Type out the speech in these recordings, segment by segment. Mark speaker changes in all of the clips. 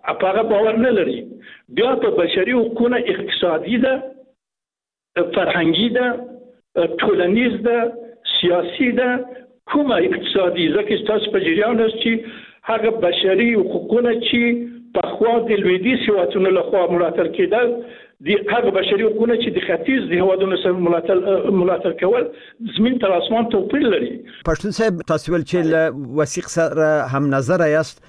Speaker 1: هغه باور نه لري. بیا په بشري حقوقونه اقتصادي ده، فرهنګي ده، ټولنیز ده، سیاسي ده، کومه اقتصادي، ځکه تاسو په جریان یاست چې هغه بشري حقوقونه چې پخوا د لویدیځ هېوادونو لخوا ملاتړ کېدل، د هغه بشري حقوقونه چې د ختیځ د هېوادونو سره ملاتړ کول زمین تر اسمان توپیر لري.
Speaker 2: پښتون صاحب، تاسو ول چې له وثیق سره هم نظر یاست،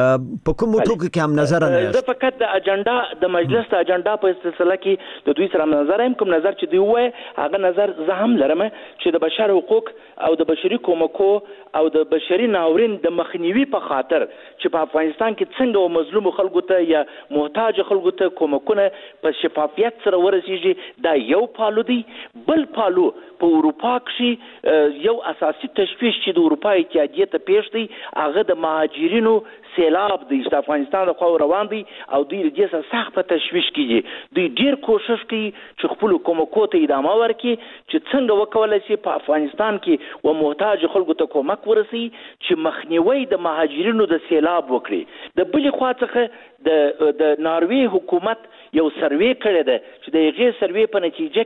Speaker 2: په کوم ټکو کې هم نظر نه یاست؟
Speaker 3: زه فقط د اجنډا د مجلس د اجنډا په سلسله کې د دوی سره نظر هم کوم نظر چې دوی وایي هغه نظر زه هم لرم چې د بشر حقوق او د بشري کومکو او د بشري ناورین د مخنیوي په خاطر چې په افغانستان کې څنګه مظلوم خلکو ته یا محتاج خلکو ته کومکونه په شفافیت سره ورسیږي، دا یو پالو دی. بل پالو په اروپا کې یو اساسي تشویش چې د اروپا اتحادیې ته پیښ دی، هغه د مهاجرینو سیلاب دی چې افغانستان د خوا روان دی او دوی د دې سره سخت په تشویش کې دوی ډیر کوشش کوي چې خپل کومکو ته ادامه ورکړي چې څنګه وکولای شي په افغانستان کې و محتاج خلکو ته کومک ورسي چې مخنیوي د مهاجرینو د سیلاب وکړي. د بلې خوا څخه د ناروی حکومت یو سروې کړی ده چې د هغې سروې په نتیجه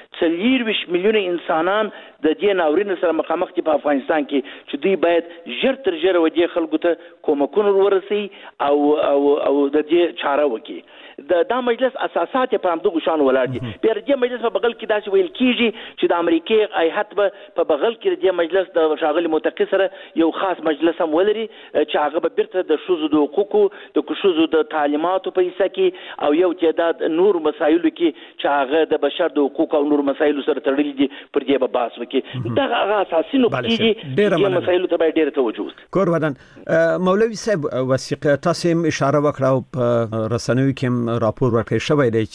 Speaker 3: کې 24 میلیونه انسانان د دې ناورین سره مخامخ دي په افغانستان کې چې دوی باید ژر تر ژره و دې خلکو ته کومکونه ورسي او د دې چاره وکړي. دا مجلس اساسات په همدغه شان ولاړ دي. بیا د دې مجلس په بغل کې داسې ویل کیږي چې د امریکای هیئت په بغل کې د دې مجلس د ښاغلي متقي سره یو خاص مجلس هم ولري چې هغه به بیرته د ښځو د حقوقو، د ښځو د تعلیماتو په حصه کې او یو تعداد نور مسایلو کې چې هغه د بشر د حقوقو او نور مسایلو سره تړلي دي پر دې به بحث وکړي. دا هغه اساسي نقطې دي چې مسایلو ته باید ډېره توجه وشي.
Speaker 2: کور ودان مولوي صاحب، وثیقه تاسو هم اشاره وکړه په رسنیو کې راپور ورکړی شوی دی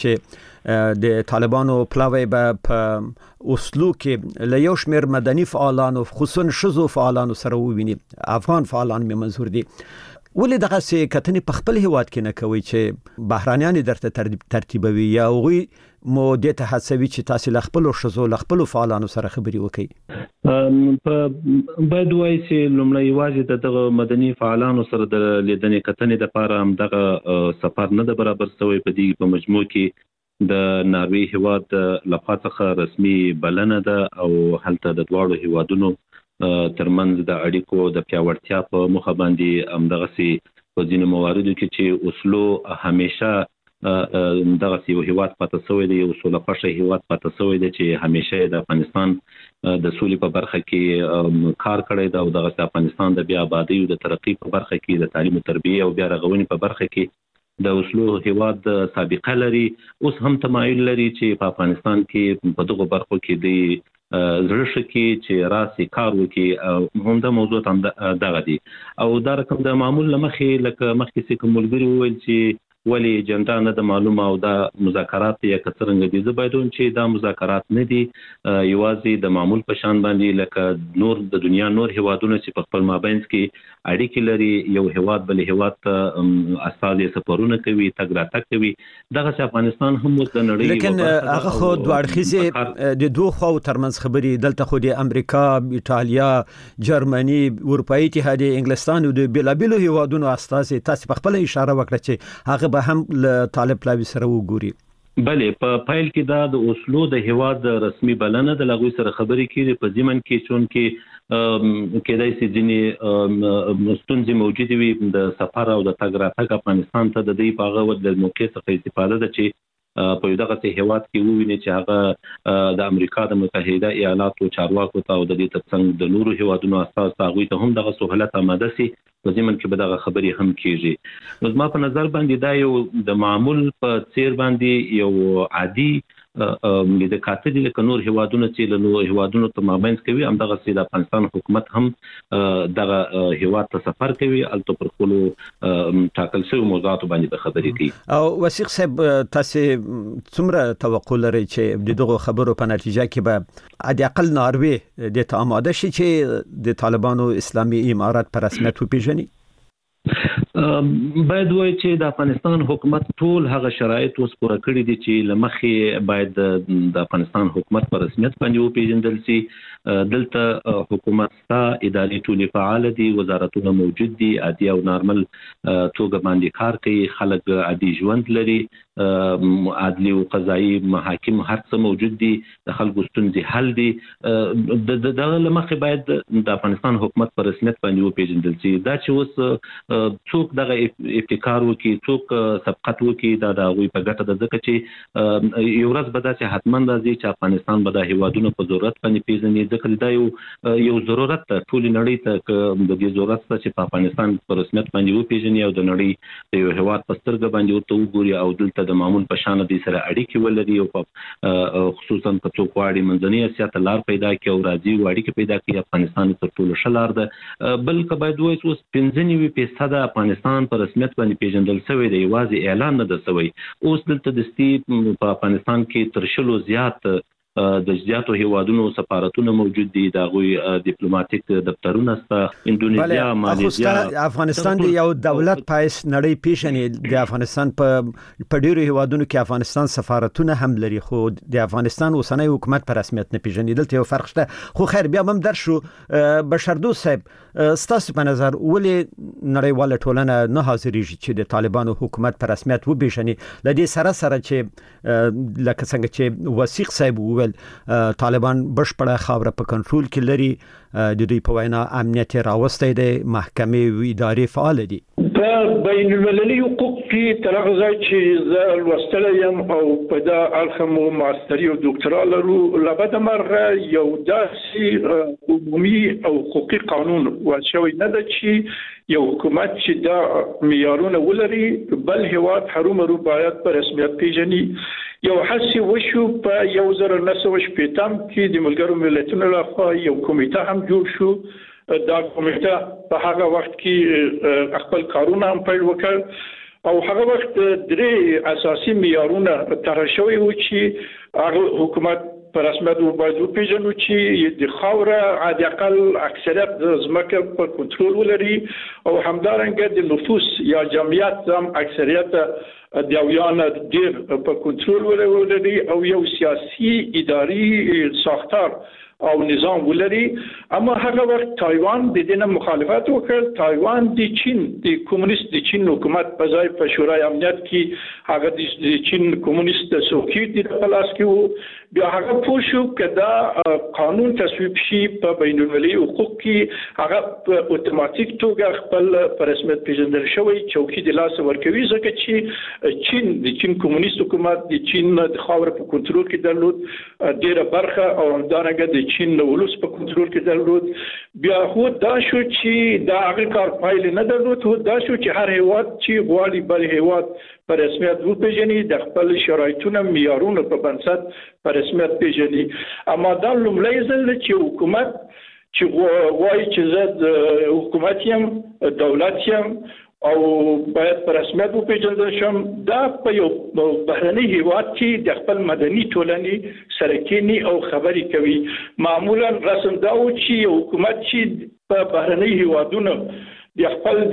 Speaker 2: چې د طالبانو پلاوی به په اوسلو کې له یو شمېر مدني فعالانو خصوصا ښځو فعالانو سره وویني، افغان فعالان مې منظور دي. ولې دغسې کتنې په خپل هیواد کې نه کوي چې بهرانیان درته ترتیبوي یا هغوی مو دې ته هڅوي چې تاسو له خپلو ښځو له خپلو فعالانو سره خبرې
Speaker 4: وکړئ؟ باید وایي چې لومړی یوازې د دغه مدني فعالانو سره د لیدنې کتنې لپاره هم دغه سفر نه ده برابر شوی. په دې په مجموع کې د ناروی هیواد لخوا څخه رسمي بلنه ده او هلته د دواړو هیوادونو ترمنځ د اړیکو د پیاوړتیا په موخه باندې همدغسې په ځینو مواردو کې چې اوسلو همیشه دغه یو هیواد پاتې شوی دی، یو سوله خوښه هیواد پاتې شوی دی چې همیشه د افغانستان د سولې په برخه کې کار کړی دی او دغه افغانستان د بیا آبادۍ او د ترقۍ په برخه کې د تعلیم او تربیه او بیا رغونې په برخه کې د اوسلو هیواد سابقه لري. اوس هم تمایل لري چې په افغانستان کې په دغه برخو کې د زړه شکی چې راسي کار وکړي. هم د موضوع هم دغه دي او دا رقم د معمول لمخې لکه مخکې چې کوم ملګري وویل چې ولی اجنډا نه د معلومه او دا مذاکرات یا کڅرنګ دي. زه باید چې دا مذاکرات نه دي یوازې د معمول په شان باندې لکه نور د دنیا نور هیوادونه چې په خپل مابینځ کې اړیکې لري، یو هیواد بل هیواد ته استاد سفرونه کوي، تګ راتګ کوي. دغه افغانستان هم د نړۍ
Speaker 2: لیکن هغه خو دوه اړخیزه د دوه خو ترمنځ خبرې دلته خو د امریکا، ایټالیا، جرمني، اروپאי اتحادیه، انګلستان او د بلابلو هیوادونو استاد تاسو په خپل اشاره وکړه چې هغه به هم له طالب پلاوی سره وګوري.
Speaker 4: بله په فایل کې دا د اوسلو د هیواد رسمي بلنه د لغوي سره خبرې کړي په ځمن کې چون کې کېدای شي ځینې ستونزې موجودې وي د سفر او د تګ راتګ افغانستان ته د دې په هغه د موقع څخه استفاده ده چې په دغه هیواد کې وویني چې هغه د امریکا د متحده ایالاتو چارواکو ته او د دې ترڅنګ د نورو هیوادونو اساس هغوی ته هم دغه سهولت آماده سي په ځمن کې به دغه خبرې هم کیږي. نو زما په نظر باندې دا یو د معمول په څیر باندې یو عادي د کاتې د نور هیوادونو چې له نور هیوادونو ته مابینځ کوي هم دغه د افغانستان حکومت هم دغه هیواد ته سفر کوي الته پر خپل ټاکل شوی موضوعات باندې خبرې کوي.
Speaker 2: او وثیق صاحب تاسو څومره توقع لرئ چې دغه خبرو په نتیجه کې به عادي اقل ناروی د ته آماده شي چې د طالبانو اسلامي امارات پر رسمیت وپیژني؟
Speaker 4: باید وایي چې د افغانستان حکومت ټول هغه شرایط اوس پوره کړي دي چې لمخې باید د افغانستان حکومت په رسمیت باندې وپیژندل شي. دلته حکومت ستا ادارې ټولې فعال دي، وزارتونه موجود دي، عادي او نارمل توګه باندې کار کوي، خلک عادي ژوند لري، عدلي او قضایي محاکم هر څه موجود دي، د خلکو ستونزې حل دي. دغه لمخې باید د افغانستان حکومت په رسمیت باندې وپیژندل شي. دا چې اوس څوک دغه ابتکار وکړي، څوک سبقت وکړي، دا د هغوی په ګټه ده، ځکه چې یو ورځ به داسې حتما راځي چې افغانستان به دا هیوادونه په ضرورت باندې پیژني، ځکه دا یو ضرورت ده ټولې نړۍ ته، د دې ضرورت ده چې په افغانستان په رسمیت باندې وپیژني او د نړۍ د یو هیواد په سترګه باندې ورته وګوري او دلته د معمول په شان دي سره اړیکې ولري او خصوصا په څوک واړي منځنۍ اسیا ته لار پیدا کړي او راځي اړیکې پیدا کړي. افغانستان تر ټولو ښه لار ده. بلکې باید وایي چې اوس 95% افغانستان په رسمیت باندې پیژندل شوی دی، یوازې اعلان نه ده شوی. اوس دلته دستي په افغانستان کې تر 100 زیات د زیاتو هیوادونو سفارتونه موجود دي، د غوي ډیپلوماټیک دفترونه سته، اندونیزیا، مالیزیا.
Speaker 2: افغانستان دی یو دولت پایس نړۍ پیژني. د افغانستان په ډیرو هیوادونو کې افغانستان سفارتونه هم لري، خو د افغانستان اوسنۍ حکومت په رسمیت نه پیژني. دلته یو فرق شته. خو خیر بیا هم درشو. بشردوست صاحب، ستاسو په نظر ولې نړیواله ټولنه نه حاضرېږي چې د طالبانو حکومت په رسمیت وپیژني؟ د دې سره چې لکه څنګه چې وثیق صاحب طالبان بشپړه خاوره په کنټرول کې لري، د دوی په وینا امنیت راوستی دی، محکمې او ادارې فعال دي.
Speaker 1: په بین المللي حقوق کې تر هغه ځای چې زه لوستلی یم او په دا اړخ مو ماستري او ډاکټرا لرو، لابد مرغه یو داسې عمومي او حقوقي قانون واچوي نه ده چې یو حکومت چې دا معیارونه ولري بل هیواد هرومرو باید په رسمیت پیژني. یو هڅه وشو په 1980 کې د ملګرو ملتونو لخوا یو کمیټه هم جوړ شو. دا کمیټه په هغه وخت کې خپل کارونه هم پیل وکړ او هغه وخت درې اساسي معیارونه طرح شوي و چې هغه حکومت په رسمیت باید وپیژنو چې د خاوره عادي اقل اکثریت د ځمکې په کنټرول ولري او همدارنګه د نفوس یا جمعیت هم اکثریت د یویان ډیر په کنټرول ولري او یو سیاسي اداري ساختار او نظام ولري. اما هغه وخت تایوان د دې مخالفت وکړ. تایوان د چین د کمونیست د چین حکومت په ځای په شورای امنیت کې هغه د چین کمونیست سوکیت د پلاس کې وو. بیا هغه پوه شو کدا قانون تصویب شي په بین المللي حقوق کې هغه په اتوماتیک توګه خپل په رسمیت پیژندل شوی چوکۍ د لاس ورکوي، ځکه چې د چین کمونیست حکومت د چین د خاور په کنټرول کې درلود ډیره برخه او همدارنګه د چین ولوس په کنټرول کې درلود. بیا هو دا شو چې دا هغه کار پایله نه درلود. هو دا شو چې هر هیواد چې غواړي بل هیواد په رسمیت وپیژني د خپل شرایطونو معیارونو په بنسټ په رسمیت پیژني. اما دا لومړی ځل چې حکومت چې وایي چې زه حکومت یم، دولت یم او باید په رسمیت وپیژندل شم، دا په یو بهرني هیواد کې د خپل مدني ټولنې سره کینی او خبرې کوي. معمولا رسم دا و چې حکومت چې په بهرني هیوادونو د خپل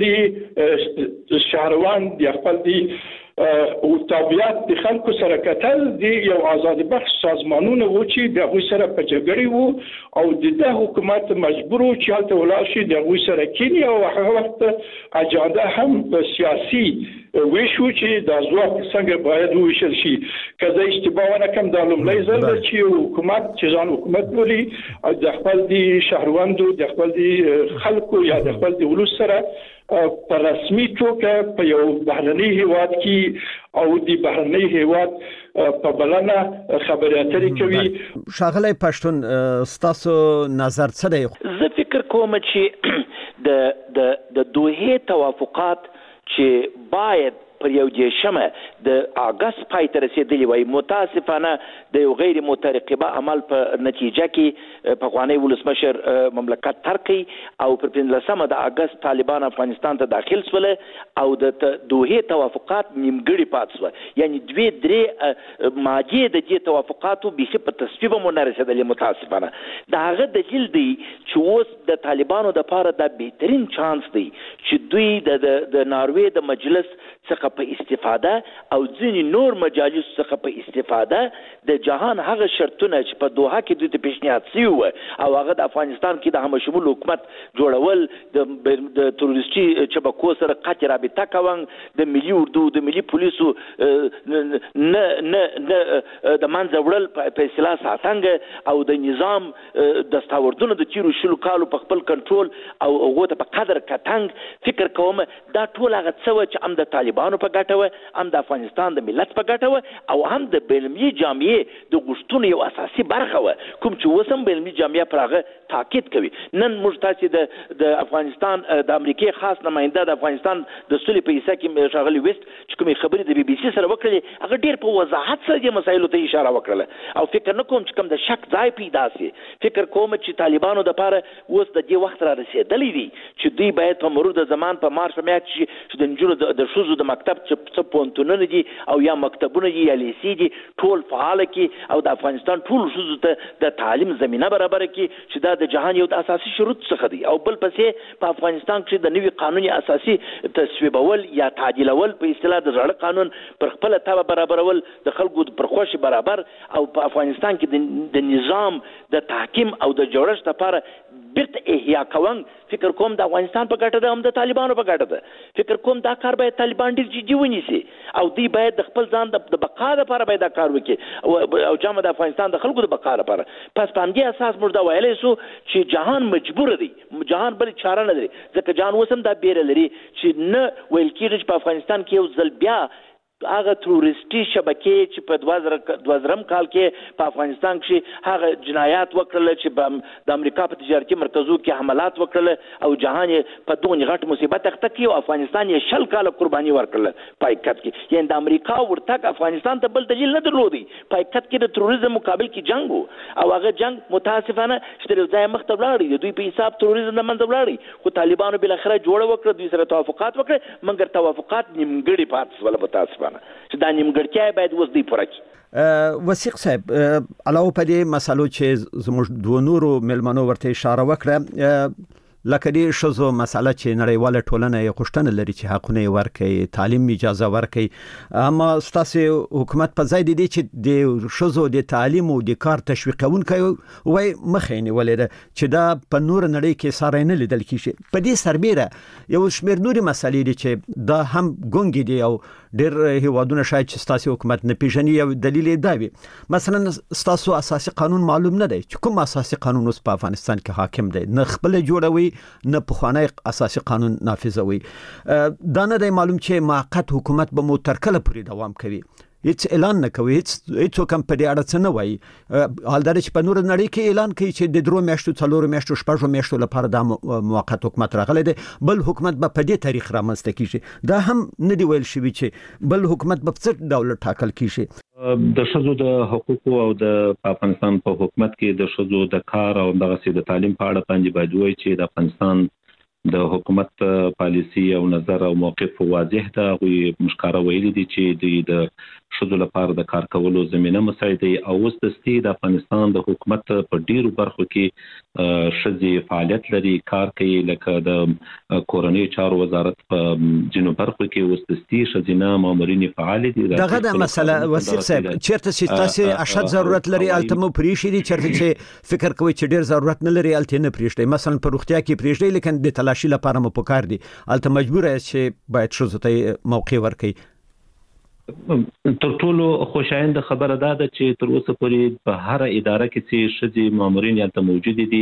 Speaker 1: د شهروان د خپل د او طبيعت د خلکو سره کتل دی یو آزاد بخش سازمانونه و چې د هغوی سره په جګړه وو او د حکومت مجبور و چې هلته ولاړ شي د هغوی سره کینی او هغه وخت اجنډا هم سیاسي ویشو چې د ځواک څنګه باید وویشل شي. که زه اشتباه ونه کړم دا لومړی ځل ده چې حکومت چې ځان حکومت بولي د خپل د شهروندو د خپل د خلکو یا د خپل د ولس سره په رسمي توګه په یو بهرني هیواد کې او د بهرني هیواد په بلنه خبرې اترې کوي.
Speaker 2: شاغلی پښتون، ستاسو نظر څه دی؟
Speaker 3: زه فکر کوم چې د دوحې توافقات چې باید پر یو جشمه د اگست پای ته رسیدلی وای. متاسفانه د یو غیر مترقبه عمل په نتیجه کې پخوانی ولسمشر مملکت ترک او پر 15 د اگست طالبان افغانستان ته داخل شول او د دوه توافقات نیمګړي پات شو. یعنی 2-3 ماجه د دې توافقاتو به په تصویب مونږ رسیدلی. متاسفانه دا هغه دلیل دی چې اوس د طالبانو د لپاره د بهترین چانس دی چې دوی د ناروې د مجلس څخه په استفاده او ځینې نور مجالس څخه په استفاده د جهان هغه شرطونه چې په دوحه کې دوی ته پیشنهاد شوي وو او هغه د افغانستان کې د همشمول حکومت جوړول، د تروریستي شبکو سره قطع رابطه کوون، د ملي اردو د ملي پولیسو نه د منځه وړل په اصطلاح ساتنګ او د نظام دستاوردونه د تیرو شلو کالو په خپل کنټرول او هغه ته په قدر کتنګ فکر کوم دا ټول هغه څه چې هم د طالبانو په ګټه و، هم د افغانستان د ملت په ګټه و او هم د بینالمللي جامعې د غوښتنو یو اساسي برخه و، کوم چې اوس هم بینالمللي جامعه پر هغه تاکید کوي. نن موږ تاسو د افغانستان د امریکای خاص نماینده د افغانستان د سولې په حصہ کې ښاغلي ویسټ چې کومې خبرې د BBC سره وکړلې هغه ډېر په وضاحت سره د مسایلو ته اشاره وکړه او فکر نه کوم چې کوم د شک ځای پیدا شي. فکر کوم چې طالبانو د لپاره اوس د دې وخت را رسیدلی دی چې دوی باید په مرور د زمان په مارچ میاشت کې د نجونو د شوزو د مکتب چې پونتونونه دي او یا مکتبونه دي یا لیسې دي ټول فعال کې او د افغانستان ټول شوزو ته د تعلیم زمينه برابر کې چې دا د جهان یو د اساسي شروط څخه دی. او بل پسې په افغانستان کې د نوي قانوني اساسي تصویبول یا تعدیلول په اصطلاح د زړه قانون پر خپل تابع برابرول د خلکو پر خوښ برابر او په افغانستان کې د نظام د تحکیم او د جوړښت لپاره بیرته احیا کوون فکر کوم د افغانستان په ګټه ده هم د طالبانو په ګټه ده. فکر کوم دا کار باید طالبان ډیر جدي ونیسي او دوی باید د خپل ځان د بقا لپاره باید دا کار وکړي او جامه د افغانستان د خلکو د بقا لپاره. پس په همدې اساس موږ دا ویلی سو چې جهان مجبور دی، جهان بل چاره نه لري ځکه جهان اوس هم دا بیره لري چې نه ویل کېږي چې په افغانستان کې یو ځل بیا هغه تروریستي شبکې چې په 2000 کال کې په افغانستان کې هغه جنایات وکړل چې د امریکا په تجارتي مرکزو کې حملات وکړل او جهان په دغه غټ مصیبت اخته کې او افغانستان یې 10 کال قرباني ورکړل پایکت کې. یعنی د امریکا ورتګ افغانستان ته بل دلیل نه درلودي. پایکت کې د تروریزم مقابل کې جنگ وو او هغه جنگ متاسفانه چې د ځای مخ ته ولاړی دوی په حساب تروریزم نه منځ ولاړی خو طالبانو بل اخره جوړ وکړ دوی سره توافقات وکړ مګر توافقات نیمګړي پات شول. متاسفانه چې دا نیمګړتیا باید اوس دی پوره کړي.
Speaker 2: وثیق صاحب علاوه په دې مسالو چې زموږ دوه نورو ملمنو ورته اشاره وکړه لکه دې شوزو مساله چې نړیواله ټولنه یې غوښتنه لري چې حقونه ورکړي، تعلیم اجازه ورکړي، اما ستاسو حکومت په ځای دی چې د شوزو د تعلیم او د کار تشویقونکي وای مخینه ولر چې دا په نور نړۍ کې ساره نه لیدل کیږي. په دې سربېره یو شمېر نوري مسالې دي چې دا هم ګونګي دي او ډېر هیوادونه شاید چې ستاسو حکومت نه پیژني. یو دلیل دی وي مثلا ستاسو اساسي قانون معلوم نه دی چې کوم اساسي قانون اوس په افغانستان کې حاکم دی، نه خپل جوړوي نه په خوانی اساسي قانون نافذوي. دا نه دی معلوم چې موقت حکومت به مو تر کله پورې دوام کوي، هیڅ اعلان نه کوي، هیڅ کوم په دې اړه څه نه وایي. حال دا چې په نور نړۍ کې اعلان کوي چې د 3 میاشتو 4 میاشتو 6 میاشتو لپاره د موقت حکومت راغلی دی، بل حکومت به په دې تاریخ رامنځته کیږي. دا هم نه دی ویل شوی چې بل حکومت به څه ډول ټاکل کیږي.
Speaker 4: د شذو د حقوقو او د افغانستان په حکومت کې د شذو د کار او دغه سي د تعلیم په اړه باندې باید وایي چې د افغانستان د حکومت پالیسی او نظر او موقف واضح ده. غوي مشکاره ویلي دي چې د شذو لپاره د کار کولو زمينه مساعده او اوس د افغانستان د حکومت په ډیرو برخو کې شذي فعالیت لري، کار کوي، لکه د کورنۍ چارو وزارت په جنوب برخو کې اوس د شذینه مامورین فعال دي.
Speaker 2: دغه د مسله وسیق صاحب چیرته چې تاسو اشد ضرورت لري التمو پریشي دي، چیرته چې فکر کوي چې ډیر ضرورت نه لري الته نه پریشي، مثلا په روغتیا کې پریشي لیکن د تلاشي لپاره مو پکار دي الته مجبور است چې باید شذو ته موقع ورکړي.
Speaker 4: تر ټولو خوشاینده خبره ده چې تر اوسه پورې په هر اداره کې چې شذې مامورین یالته موجود دي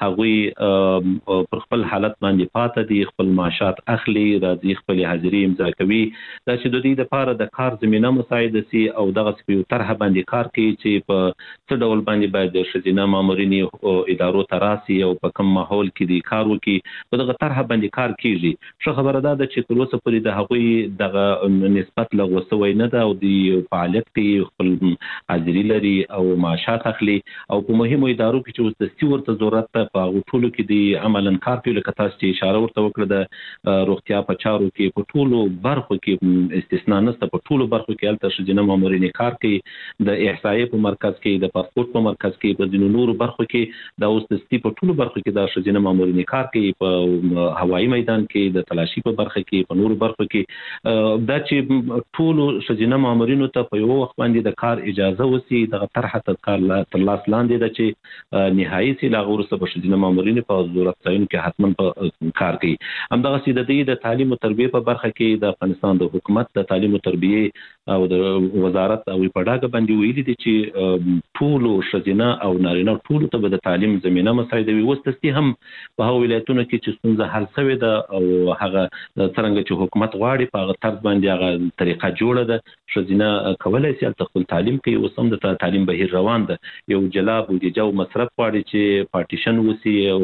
Speaker 4: هغوی پر خپل حالت باندې پاتې دي، خپل معاشات اخلي، راځي خپل حاضری امضا کوي، دا چې د دې لپاره د کار زمينه مساعده سي او دغه سپیو طرح باندې کار کوي چې په څه ډول باندې باید د شذې مامورین ادارو تراسي او په کوم ماحول کې دي کار وکړي، په دغه طرح باندې کار کیږي. ښه خبره ده چې تر اوسه پورې د هغوی دغه نسبت لغوسوي نه ده او د فعالیت کې خپل حاضری لري او معاشات اخلي او په مهمو ادارو کې چې اوس د ستي ورته ضرورت ته په ټولو کې د عملاً کار کوي، لکه تاسو چې اشاره ورته وکړه د روغتیا په چارو کې په ټولو برخو کې استثنا نشته، په ټولو برخو کې هلته ښځینه مامورین کار کوي، د احصایې په مرکز کې، د پاسپورت په مرکز کې، په ځینو نورو برخو کې د اوس د ستي په ټولو برخو کې د ښځینه مامورین کار کوي، په هوایي میدان کې، د تلاشي په برخه کې، په نورو برخو کې. دا چې ټولو ښځینه مامورینو ته په یو وخت باندې د کار اجازه وسی، دغه طرحه تر لاس لاندې ده چې نهایي سي لا غوړسته په ښځینه مامورین په ضرورت ځایونو کې حتما په کار کوي. همدغه سي د تعلیم او تربیه په برخه کې د افغانستان د حکومت د تعلیم او تربیه او د وزارت او په ډاګه باندې ویلي دي چې ټولو ښځینه او نارینه ټولو ته د تعلیم زمينه مساعده وي. وستستي هم په هغو ولایتونو کې چې څنګه حل شوی ده او هغه څنګه چې حکومت غواړي په هغه طرز باندې هغه طریقه جوړه ده، ښځینه کولای شي خپل تعلیم کوي. اوس هم د تعلیم بهیر روان ده، یو جلا بودیجه او مصرف غواړي چې پارټیشن وسی او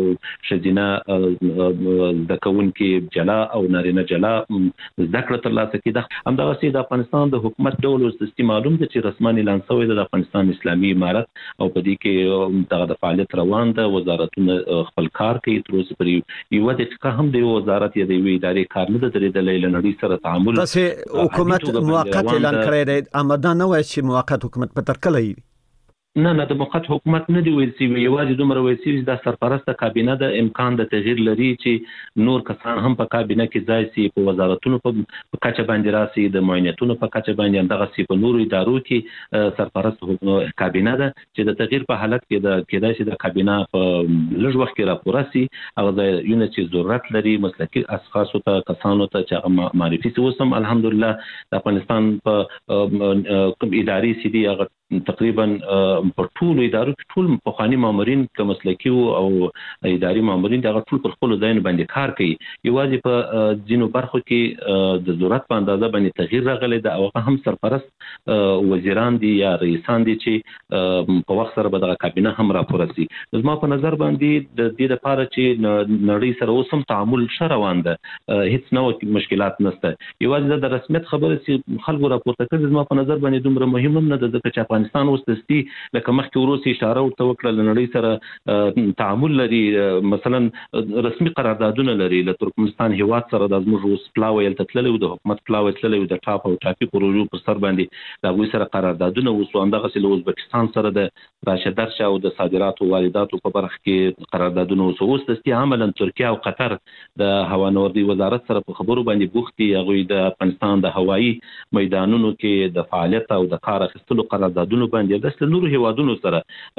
Speaker 4: ښځینه د کوونکي جلا او نارینه جلا زده کړه ترلاسه کړي. همدغه سي د افغانستان د حکومت ډول اوس معلوم ده چې رسمي اعلان شوی د افغانستان اسلامي امارت او په دې کې دغه د فعالیت روان ده، وزارتونه خپل کار کوي. تر اوسه پورې یو د هم د وزارت یا د ادارې کار نه درېدلې، لنړۍ سره تعامل.
Speaker 2: تاسو حکومت موقت اعلان کړی دی، امدا نه وایي چې موقت حکومت په تر کله وي؟
Speaker 4: نه د موقت حکومت نه دی ویل سی، یوازې دومره ویل سی د سرپرست کابینه د امکان د تغییر لري چې نور کسان هم په کابینه کې ځای سي، په وزارتونو په کچه باندې راسي، د معاینتونو په کچه باندې دغه سي په نورو ادارو کې سرپرست کابینه ده چې د تغییر په حالت کې د کېدای شي د کابینه په لږ وخت کې راپور سي، هغه د یونټ چې ضرورت لري مسلکي اشخاص ته کسانو ته چې معرفي سي. وسم الحمدلله د افغانستان په اداري سي دي هغه تقریبا په ټولو ادارو کې ټول پخوانی مامورین که مسلکي او اداري مامورین دغه ټول پر خپل ځای باندې کار کوي. یوازې په ځینو برخو کې د ضرورت په اندازه باندې تغییر راغلی ده او هم سرپرست وزیران دي یا رئیسان دي چې په وخت سره به دغه کابینه هم راپورسي. زما په نظر باندې د دې لپاره چې نړۍ سره اوس هم تعامل روان ده، هیڅ نو مشکلات نشته. یوازې د رسمیت خبره چې خلکو راپورته کړي زما په نظر باندې دومره مهم نه ده، ځکه چې افغانستان اوس دستي لکه مخکې وروسته اشاره ورته وکړه لنړۍ سره تعامل لري، مثلا رسمي قراردادونه لري، له ترکمنستان هیواد سره د زموږ اوس پلاوی یلته تللی و، د حکومت پلاوی تللی و، د ټاپ او ټاپي پروژو په سر باندې د هغوی سره قراردادونه وسو. همدغسې له ازبکستان سره د راشدات او د صادراتو وارداتو په برخه کې قراردادونه وسو. اوس دستي عملا ترکیه او قطر د هوانوردي وزارت سره په خبرو باندې بوخت دي، هغوی د افغانستان د هوایي میدانونو کې د فعالیت او د کار اخیستلو قراردادونو باندې د نورو هیوادونو سره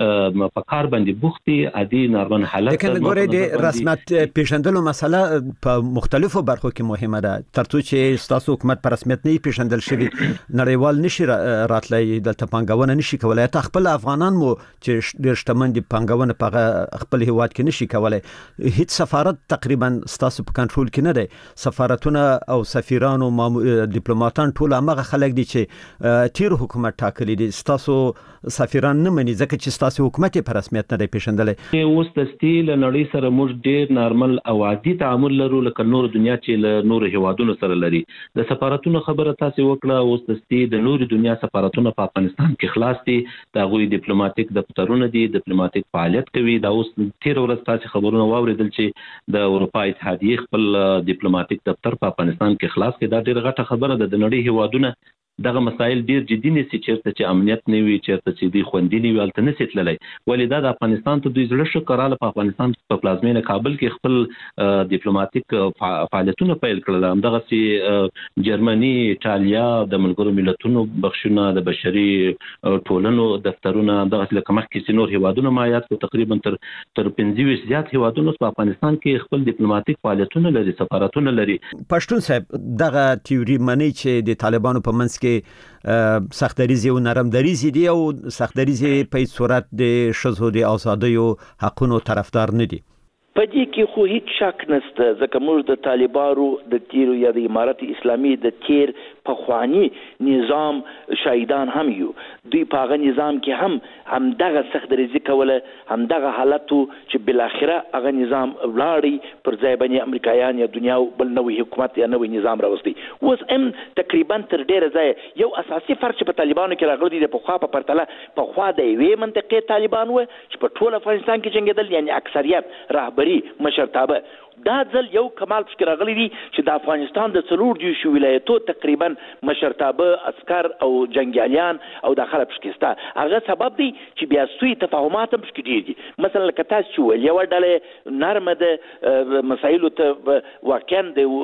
Speaker 4: په کار باندې بوختي عادي نارمل حالت.
Speaker 2: لیکن ګورې د رسمیت پیژندلو مسله په مختلفو برخو کې مهمه ده، ترڅو چې تاسو حکومت په رسمیت نه پیژندل شوی نړیوال نشي راتلای دلته پنګونه نشي کولای. ته خپل افغانان مو چې ډېر شتمن دي پنګونه په خپل هیواد کې نشي کولای، هیڅ سفارت تقریبا تاسو په کنټرول کې نه دی. سفارتونه او سفیران او ډیپلوماټان ټول هغه خلک دي چې تیر حکومت ټاکلي دي، تاسو سفیران نه مني ځکه چې تاسو حکومت په رسمیت نه دی پیژندلې.
Speaker 4: اوس د ستیل نړۍ سره موږ ډېر نارمل او عادي تعامل لرو لکه نور دنیا چې له نور هیوادونو سره لري. د سفارتونو خبره تاسو وکړه، اوس د ستیل د نور دنیا سفارتونو په افغانستان کې خلاص دي، دا غوي ډیپلوماټیک دفترونه دي، ډیپلوماټیک فعالیت کوي. دا اوس تیر ورځ تاسو خبرونه واوریدل چې د اروپا اتحادیه خپل ډیپلوماټیک دفتر په افغانستان کې خلاص کړي. دا ډېر غټه خبره ده. د نړۍ هیوادونه دغه مسایل ډیر جدي نشي، چیرته چې امنیت نه وي، چیرته چې دی خوندي نه وي، الته نشي تللی. ولې دا د افغانستان ته دوی زړه شو کراله په افغانستان په پلازمینه کابل کې خپل ډیپلوماټیک فعالیتونه پیل کړل. همدغه سي جرمني، ایټالیا، د ملګرو ملتونو بخښونه، د بشري ټولنو دفترونه، دغه لکه مخکې چې نور هیوادونه مایات کو تقریبا تر 25 زیات هیوادونه په افغانستان کې خپل ډیپلوماټیک فعالیتونه لري، سفارتونه لري.
Speaker 2: پښتون صاحب دغه تیوري مني چې د طالبانو په منځ کې سخت دریزي او نرم دریزي دي او سخت دریزي په صورت د شذو د ازادۍ او حقونو طرفدار نه دي.
Speaker 3: په دې کې خو هیڅ شک نشته ځکه موږ د طالبانو د تیرو یا د امارت اسلامي د تیر پخوانی نظام شاهدان هم یو. دوی په هغه نظام کې هم دغه سخت دریزي کوله، هم دغه حالتو چې بل اخره هغه نظام ولاړی پر ځای باندې امریکایان یا دنیا بل نوې حکومت یا نوې نظام راوستي. اوس هم تقریبا تر ډیره ځای یو اساسي فرق چې په طالبانو کې راغلی دی په خوا په پرتله په خوا د یوې منطقې طالبان و چې په ټول افغانستان کې جنگیدل، یعنی اکثریت رهبری مشرتابه. دا ځل یو کمال فکر راغلی دی چې د افغانستان د 4 ولایتو تقریبا مشرتابه عسكر او جنگیالیان او داخله پشکستا. هغه سبب دی چې بیا سوی تفاهمات هم پکې ډیر دي. مثلا لکه تاسو چې ویل یو ډله نرمه د مسایلو ته واقعا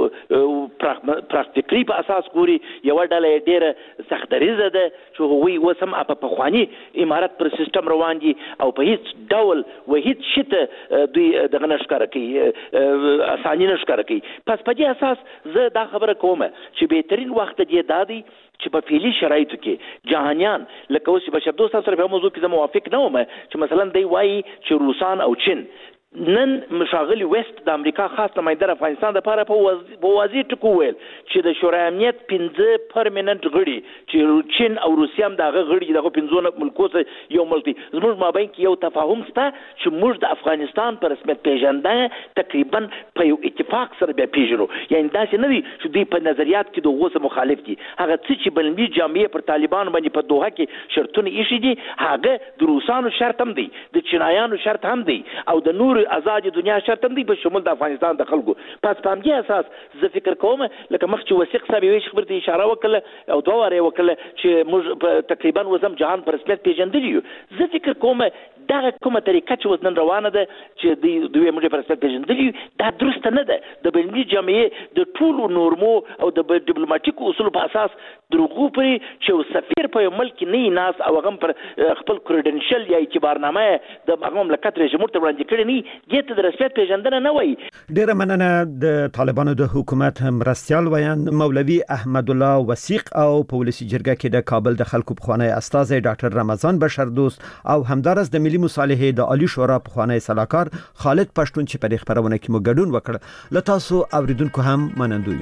Speaker 3: د پراکتیکلی په اساس ګوري، یو ډله ډیره سخت دریزه ده چې هغوی اوس هم په پخواني امارت پر سیستم روان دي او په هیڅ ډول و هیڅ شته دوی دغه نشکاره کوي اساني نشکاره کوي. پس په دې اساس زه دا خبره کوم چې بهترین وخت دی دادی چې په فعلي شرایطو کې جهانيان لکه اوس بشر دوست سره په موضوع کې زه موافق نه وم چې مثلا دی وایي چې روسان او چین نن مشاغلی وست د امریکا خاص نماینده افغانستان لپاره په واضح ټکو ویل چې د شورای امنیت 15 پرمننت غړي چې چین او روسیا هم دغه غړي دغه 15 ملکو څخه یو ملک دي. زموږ مابین کې یو تفاهم شته چې موږ د افغانستان پر رسمیت پیژندنه تقریبا په یو اتفاق سره بیا پیژنو. یعنی دا چې نه وي چې دوی په نظریات کې دغه څه مخالف دي. هغه څه چې بلنبي جامعه پر طالبان باندې په دوحه کې شرطونه ایښي دي هغه د روسانو شرط هم دي، د چینایانو شرط هم دي او د نور آزاد دنیا شرط هم دی په شمول د افغانستان د خلکو. پس په همدې اساس زه فکر کوم لکه مخ چې وثیق صاحب یې خبرې ته اشاره وکړه او دوه واره وکړه چې موږ تقریبا وزم جهان پر رسمیت پیژندلی یو. زه فکر کوم دغه کومه طریقه چې وزن روانه ده چې دوی موږ پر رسمیت پیژندلی دا درست نه ده. د بینالمللي جامعه د ټولو نورمو او د ډیپلوماټیک اصولو په اساس دروغو پرې چې سفیر په ملک نه ناس او هغه پر خپل کریډنشل یا اعتبارنامه د مملکت رژیم ته وړاندې کړی نه د رسمیت پیژندنه نه وایي.
Speaker 2: ډیره مننه د طالبانو د حکومت مرستيال ویان مولوي احمد الله وثیق او په ولسی جرګه کې د کابل د خلکو پخوانی استاذ ډاکټر رمضان بشر دوست او همدارس د ملي مصالحه د عالی شورا پخوانی سلاکار خالد پښتون چې په خبرونه کې مو ګډون وکړ. لتاسو اوریدونکو هم منندوی.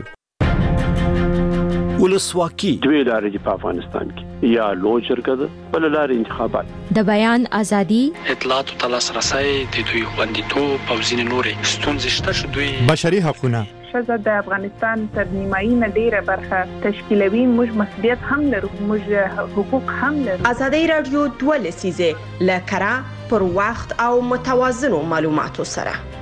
Speaker 2: ولسواکي
Speaker 5: دوی لارې په افغانستان کې یا لوی جرګه ده بل لارې انتخابات
Speaker 6: د بیان ازادي
Speaker 7: اطلاعات او لاسرسي د دوی خوندیتوب او ځینې نورې ستونزې شته چې دوی
Speaker 8: بشري حقوقونه
Speaker 9: ښځه د افغانستان تر نیمایي نه ډیره برخه تشکیلوي. موږ مسؤلیت هم لرو، موږ حقوق هم لرو.
Speaker 10: ازادي رادیو 12 لکره پر وخت او متوازنو معلوماتو سره